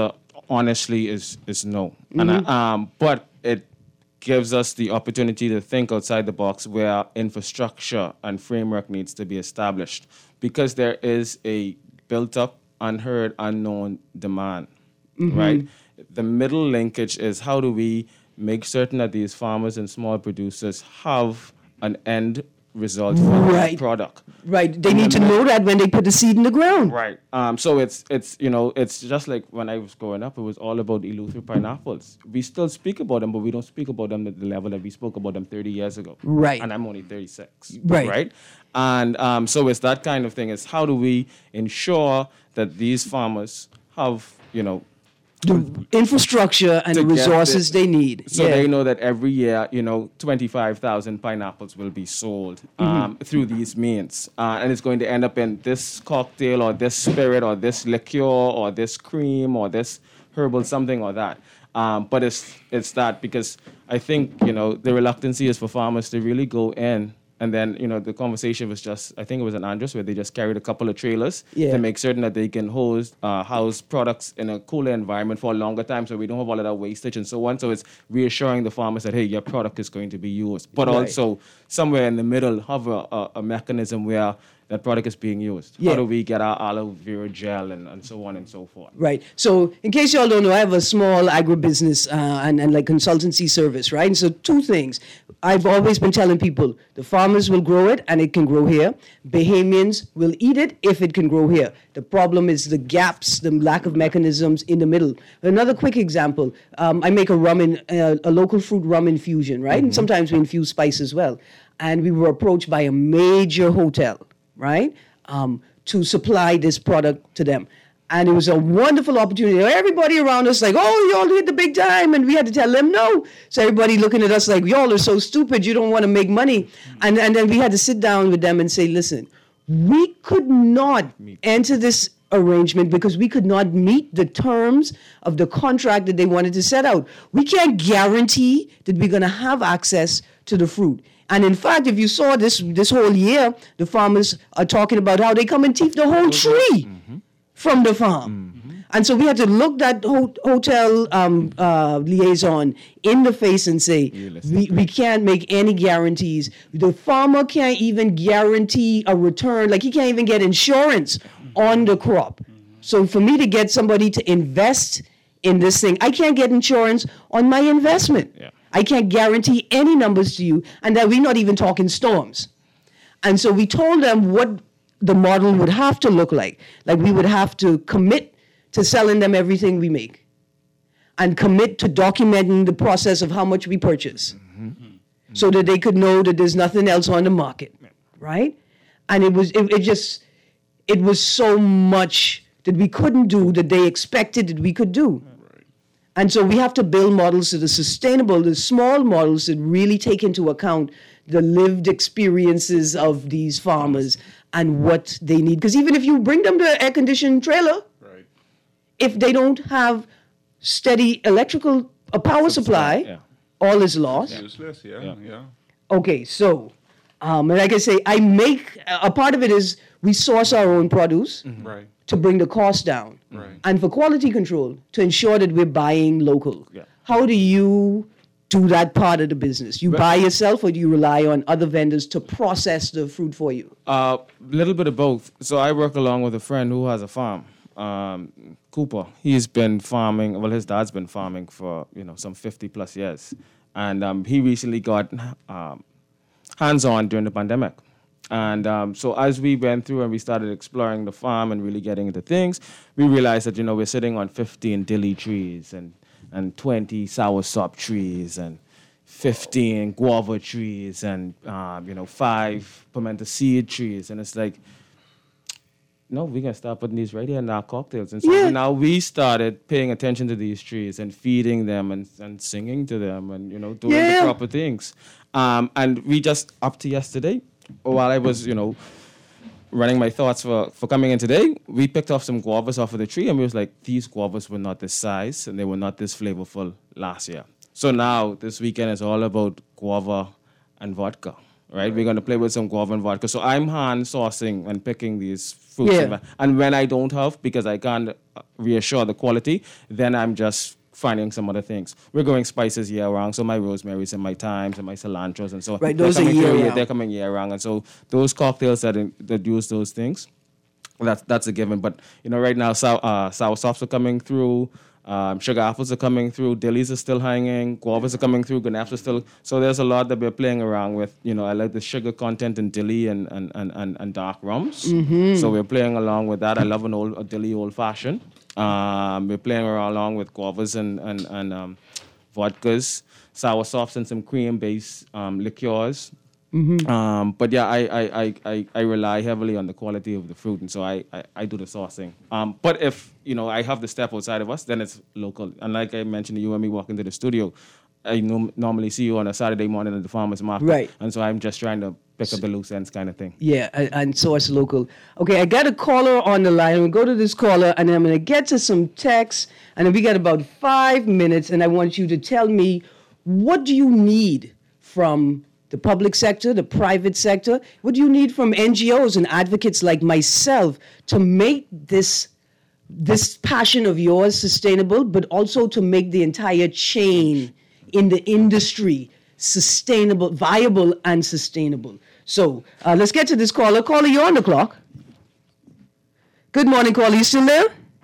honestly is is no. And I, um, but it gives us the opportunity to think outside the box where infrastructure and framework needs to be established, because there is a built-up, unheard, unknown demand, right? The middle linkage is how do we make certain that these farmers and small producers have an end result for Right. their product. Right. They need to know that when they put the seed in the ground. Right. Um, so it's it's you know it's just like when I was growing up, it was all about Eleuthero pineapples. We still speak about them, but we don't speak about them at the level that we spoke about them thirty years ago. Right. And I'm only thirty-six. Right. Right. And um, so it's that kind of thing. It's how do we ensure that these farmers have you know The infrastructure and to the get resources the- they need. so Yeah. they know that every year, you know, twenty-five thousand pineapples will be sold um, Mm-hmm. through these means. Uh, and it's going to end up in this cocktail or this spirit or this liqueur or this cream or this herbal something or that. Um, but it's it's that because I think, you know, the reluctancy is for farmers to really go in. And then, you know, the conversation was just, I think it was in Andros where they just carried a couple of trailers Yeah. to make certain that they can host, uh, house products in a cooler environment for a longer time so we don't have all of that wastage and so on. So it's reassuring the farmers that, hey, your product is going to be used. But Right. also somewhere in the middle have a, a, a mechanism where that product is being used. Yeah. How do we get our aloe vera gel and, and so on and so forth? Right. So, in case y'all don't know, I have a small agribusiness uh, and, and like consultancy service, right? And so, two things. I've always been telling people the farmers will grow it and it can grow here. Bahamians will eat it if it can grow here. The problem is the gaps, the lack of mechanisms in the middle. Another quick example um, I make a rum, in, uh, a local fruit rum infusion, right? And sometimes we infuse spice as well. And we were approached by a major hotel, right, um, to supply this product to them. And it was a wonderful opportunity. Everybody around us like, oh, y'all hit the big time. And we had to tell them no. So everybody looking at us like, y'all are so stupid. You don't want to make money. And, and then we had to sit down with them and say, listen, we could not enter this arrangement because we could not meet the terms of the contract that they wanted to set out. We can't guarantee that we're going to have access to the fruit. And in fact, if you saw this this whole year, the farmers are talking about how they come and teeth the whole tree from the farm. And so we had to look that ho- hotel um, uh, liaison in the face and say, we, we can't make any guarantees. The farmer can't even guarantee a return. Like he can't even get insurance on the crop. So for me to get somebody to invest in this thing, I can't get insurance on my investment. Yeah. I can't guarantee any numbers to you, and that we're not even talking storms. And so we told them what the model would have to look like. Like we would have to commit to selling them everything we make and commit to documenting the process of how much we purchase so that they could know that there's nothing else on the market, right? And it was, it, it just, it was so much that we couldn't do that they expected that we could do. And so we have to build models that are sustainable, the small models that really take into account the lived experiences of these farmers and what they need. Because even if you bring them to an air-conditioned trailer, Right. if they don't have steady electrical a power supply, yeah. all is lost. Useless, yeah, Yeah. yeah. Okay, so, um, and like I say, I make, a part of it is we source our own produce Right. to bring the cost down. Right. And for quality control, to ensure that we're buying local. Yeah. How do you do that part of the business? You buy yourself or do you rely on other vendors to process the fruit for you? A uh, little bit of both. So I work along with a friend who has a farm, um, Cooper. He's been farming. Well, his dad's been farming for you know some fifty plus years, and um, he recently got um, hands-on during the pandemic. And um, so as we went through and we started exploring the farm and really getting into things, we realized that you know we're sitting on fifteen dilly trees and and twenty soursop trees and fifteen guava trees and um, you know five pimento seed trees, and it's like, no, we can start putting these right here in our cocktails. And so Yeah. now we started paying attention to these trees and feeding them and, and singing to them and you know doing Yeah. the proper things. Um, and we just up to yesterday, while I was you know running my thoughts for, for coming in today, we picked off some guavas off of the tree, and we was like, these guavas were not this size, and they were not this flavorful last year. So now, this weekend is all about guava and vodka. right? We're going to play with some guava and vodka. So I'm hand sourcing and picking these fruits. Yeah. And, ve- and when I don't have, because I can't uh, reassure the quality, then I'm just finding some other things. We're growing spices year round, so my rosemaries and my thymes and my cilantros and so Right, they're those are coming year through, round. They're coming year round, and so those cocktails that in, that use those things, that's that's a given. But you know, right now, sour, uh, sour softs are coming through. Um, sugar apples are coming through, dillies are still hanging, guavas are coming through, ganaps are still. So there's a lot that we're playing around with. You know, I like the sugar content in dilly and and, and, and, and dark rums. Mm-hmm. So we're playing along with that. I love an old a dilly old fashioned. Um, we're playing around along with guavas and and, and um, vodkas, sour softs, and some cream based um, liqueurs. Mm-hmm. Um, but yeah, I, I, I, I, I rely heavily on the quality of the fruit, and so I, I, I do the sourcing. Um, but if you know I have the step outside of us, then it's local. And like I mentioned, you and me walk into the studio, I nom- normally see you on a Saturday morning at the farmers market, Right. And so I'm just trying to pick up the loose ends, kind of thing. Yeah, and, and source local. Okay, I got a caller on the line. We'll go to this caller, and I'm going to get to some texts. And then we got about five minutes, and I want you to tell me, what do you need from the public sector, the private sector? What do you need from N G Os and advocates like myself to make this this passion of yours sustainable, but also to make the entire chain in the industry sustainable, viable, and sustainable? So uh, let's get to this caller. Caller, you're on the clock. Good morning, caller. You still there?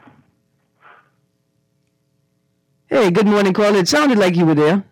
Hey, good morning, caller. It sounded like you were there.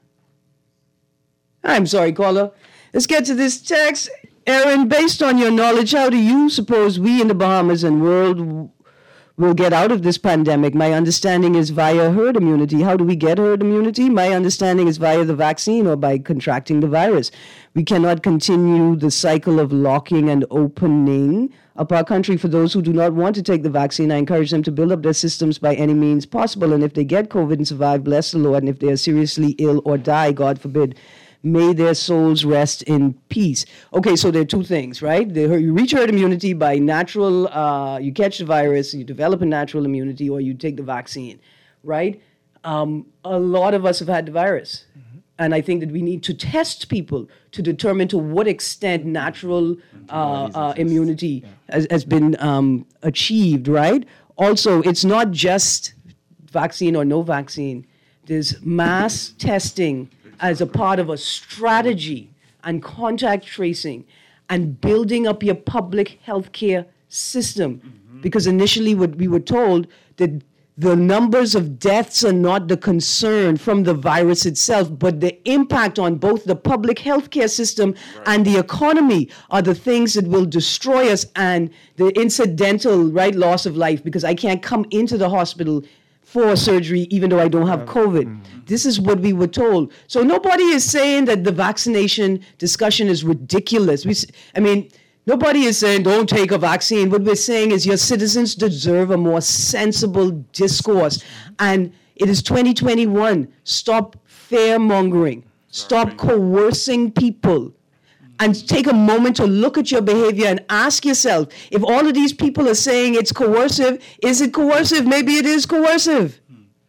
I'm sorry, caller. Let's get to this text. Aaron, based on your knowledge, how do you suppose we in the Bahamas and world w- will get out of this pandemic? My understanding is via herd immunity. How do we get herd immunity? My understanding is via the vaccine or by contracting the virus. We cannot continue the cycle of locking and opening up our country. For those who do not want to take the vaccine, I encourage them to build up their systems by any means possible. And if they get COVID and survive, bless the Lord. And if they are seriously ill or die, God forbid, may their souls rest in peace. Okay, so there are two things, right? The, you reach herd immunity by natural, uh, you catch the virus, you develop a natural immunity, or you take the vaccine, right? Um, a lot of us have had the virus. Mm-hmm. And I think that we need to test people to determine to what extent natural uh, uh, immunity yeah. has, has been um, achieved, right? Also, it's not just vaccine or no vaccine. There's mass testing as a part of a strategy and contact tracing and building up your public healthcare system. Mm-hmm. Because initially what we were told that the numbers of deaths are not the concern from the virus itself, but the impact on both the public healthcare system right. and the economy are the things that will destroy us, and the incidental, right, loss of life, because I can't come into the hospital for surgery, even though I don't have COVID. Mm-hmm. This is what we were told. So nobody is saying that the vaccination discussion is ridiculous. We, I mean, nobody is saying don't take a vaccine. What we're saying is your citizens deserve a more sensible discourse. And it is twenty twenty-one. Stop fear-mongering. Stop coercing people. And take a moment to look at your behavior and ask yourself, if all of these people are saying it's coercive, is it coercive? Maybe it is coercive.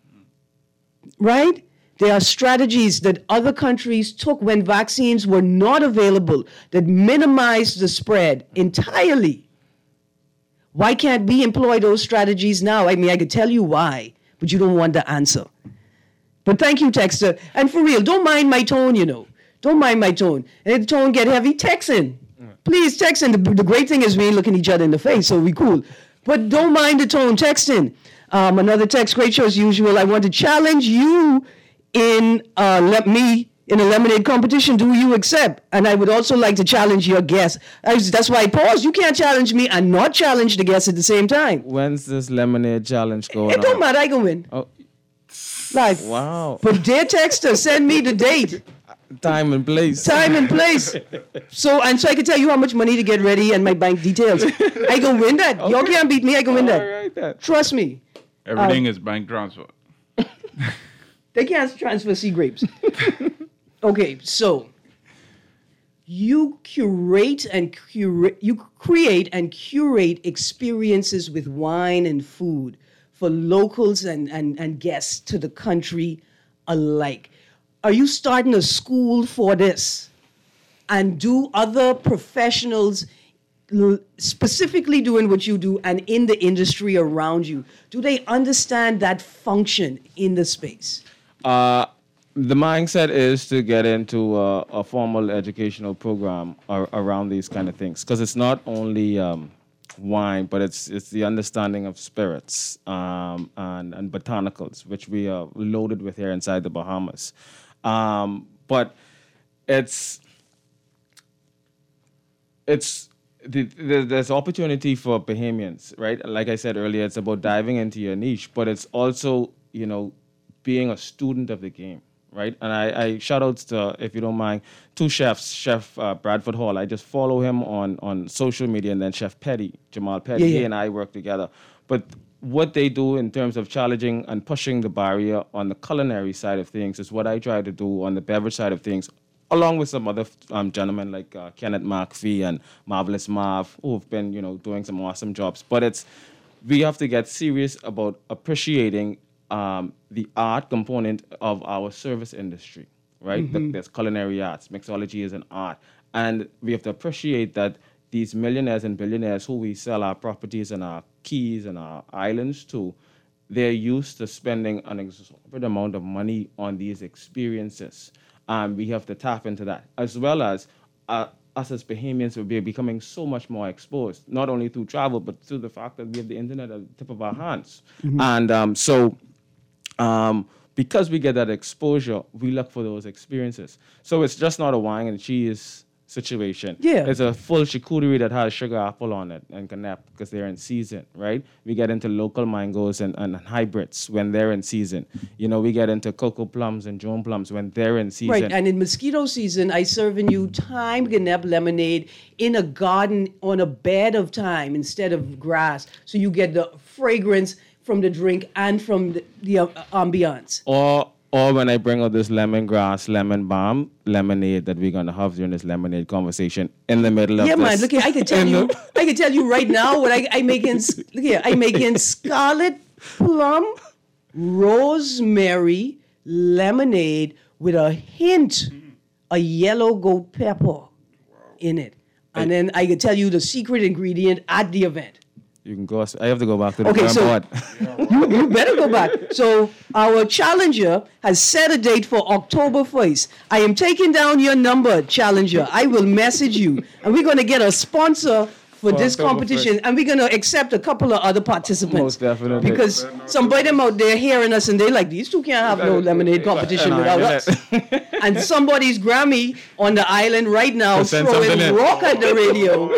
Right? There are strategies that other countries took when vaccines were not available that minimized the spread entirely. Why can't we employ those strategies now? I mean, I could tell you why, but you don't want the answer. But thank you, Texter. And for real, don't mind my tone, you know. Don't mind my tone. And if the tone get heavy, text in. Please text in. The, the great thing is we ain't looking each other in the face, so we cool. But don't mind the tone, text in. Um, another text, great show as usual. I want to challenge you in uh, let me in a lemonade competition. Do you accept? And I would also like to challenge your guest. I was, that's why I paused. You can't challenge me and not challenge the guest at the same time. When's this lemonade challenge going It on? don't matter. I can win. Oh. Live. Wow. But dear texter, send me the date. Time and place. Time and place. So, and so I can tell you how much money to get ready and my bank details. I can win that. Okay. Y'all can't beat me. I can win that. All right, then. Trust me. Everything um, is bank transfer. They can't transfer sea grapes. Okay, so you curate and curate, you create and curate experiences with wine and food for locals and, and, and guests to the country alike. Are you starting a school for this? and do other professionals l- specifically doing what you do and in the industry around you, do they understand that function in the space? Uh, the mindset is to get into a, a formal educational program ar- around these kind of things, because it's not only um, wine, but it's it's the understanding of spirits um, and, and botanicals, which we are loaded with here inside the Bahamas. Um, but it's it's the, the, there's opportunity for Bahamians, right? Like I said earlier, it's about diving into your niche, but it's also, you know, being a student of the game, right? And I, I shout outs to, if you don't mind, two chefs, Chef uh, Bradford Hall. I just follow him on, on social media, and then Chef Petty, Jamal Petty. Yeah, yeah. He and I work together. But what they do in terms of challenging and pushing the barrier on the culinary side of things is what I try to do on the beverage side of things, along with some other um, gentlemen like uh, Kenneth McPhee and Marvelous Marv, who've been, you know, doing some awesome jobs. But it's, we have to get serious about appreciating um, the art component of our service industry, right? Mm-hmm. The, there's culinary arts, mixology is an art. And we have to appreciate that these millionaires and billionaires who we sell our properties and our keys and our islands to, they're used to spending an exorbitant amount of money on these experiences. Um, we have to tap into that, as well as uh, us as Bahamians will be becoming so much more exposed, not only through travel, but through the fact that we have the internet at the tip of our hands. Mm-hmm. And um, so um, because we get that exposure, we look for those experiences. So it's just not a wine and cheese situation. Yeah. It's a full charcuterie that has sugar apple on it and canap because they're in season, right? We get into local mangoes and, and hybrids when they're in season. You know, we get into cocoa plums and Joan plums when they're in season. Right, and in mosquito season, I serving you thyme Ganep lemonade in a garden on a bed of thyme instead of grass. So you get the fragrance from the drink and from the, the uh, ambiance. Or or when I bring out this lemongrass, lemon balm lemonade that we're gonna have during this lemonade conversation in the middle of Yeah, this. man. Look here, I can tell in you, the- I can tell you right now what I, I make in. Look here, I make in scarlet plum, rosemary lemonade with a hint of yellow goat pepper in it, and then I can tell you the secret ingredient at the event. You can go. I have to go back to the Okay, drawing so- board. You, you better go back. So our challenger has set a date for October first. I am taking down your number, challenger. I will message you, and we're going to get a sponsor for, For this October competition, first. and we're going to accept a couple of other participants. Most definitely. Because somebody them out there hearing us, and they like, these two can't have no lemonade competition And without I- us. And somebody's Grammy on the island right now Send something throwing in. rock at the radio.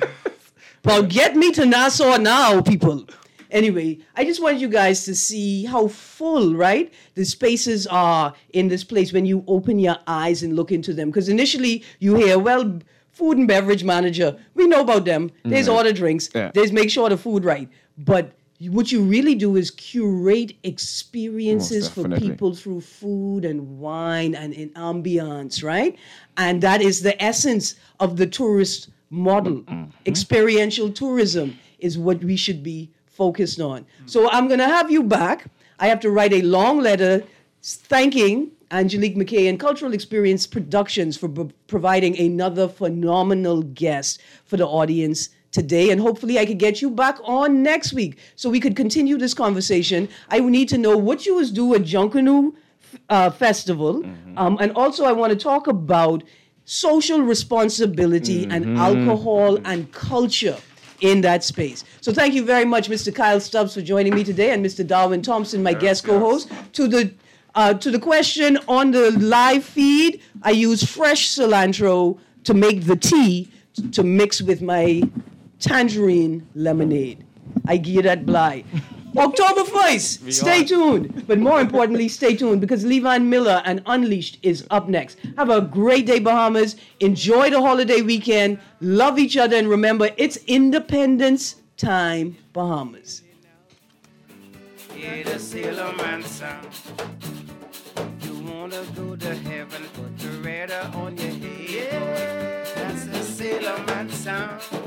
But get me to Nassau now, people. Anyway, I just want you guys to see how full, right, the spaces are in this place when you open your eyes and look into them. Because initially you hear, well, food and beverage manager, we know about them. There's order drinks. Yeah. There's make sure the food right. But what you really do is curate experiences Most for definitely. people through food and wine and in ambiance, right? And that is the essence of the tourist model. Experiential tourism is what we should be focused on. So I'm going to have you back. I have to write a long letter thanking Angelique McKay and Cultural Experience Productions for b- providing another phenomenal guest for the audience today. And hopefully I could get you back on next week so we could continue this conversation. I would need to know what you was do at Junkanoo uh, Festival. Um, and also I want to talk about social responsibility and alcohol and culture in that space. So thank you very much, Mister Kyle Stubbs, for joining me today, and Mister Darwin Thompson, my guest co-host. To the uh, to the question on the live feed, I use fresh cilantro to make the tea t- to mix with my tangerine lemonade. I give you that bly. October first, stay tuned. But more importantly, stay tuned because Levan Miller and Unleashed is up next. Have a great day, Bahamas. Enjoy the holiday weekend. Love each other. And remember, it's Independence Time, Bahamas. Hear the sailor man sound. You wanna go to heaven, put the radar on your head. Yeah, that's the sailor man sound.